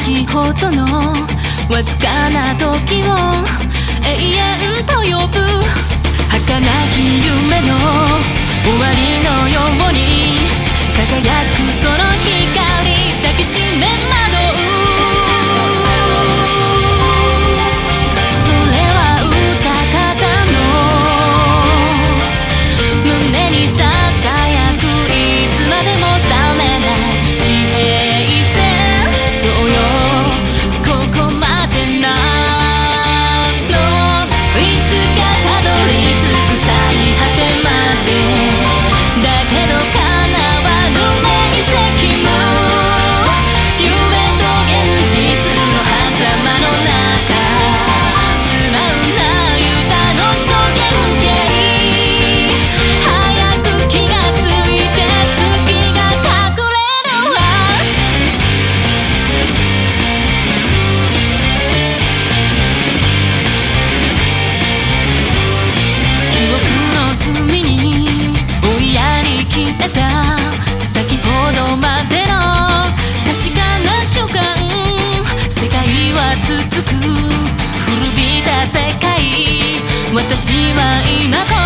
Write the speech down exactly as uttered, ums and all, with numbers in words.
先ほどのわずかな時を永遠と呼ぶ儚き夢の終わりのように輝くその光抱きしめ惑うそれは歌方の胸にささやくいつまでも覚めない地平線そうよここまでなのいつかたどり着く最果てまでだけど叶わぬ明晰夢夢と現実の狭間の中素直な歌の諸原型早く気がついて月が隠れるわ記憶の隅に追いやり消えた先ほどまでの確かな瞬間世界は続く古びた世界私は今から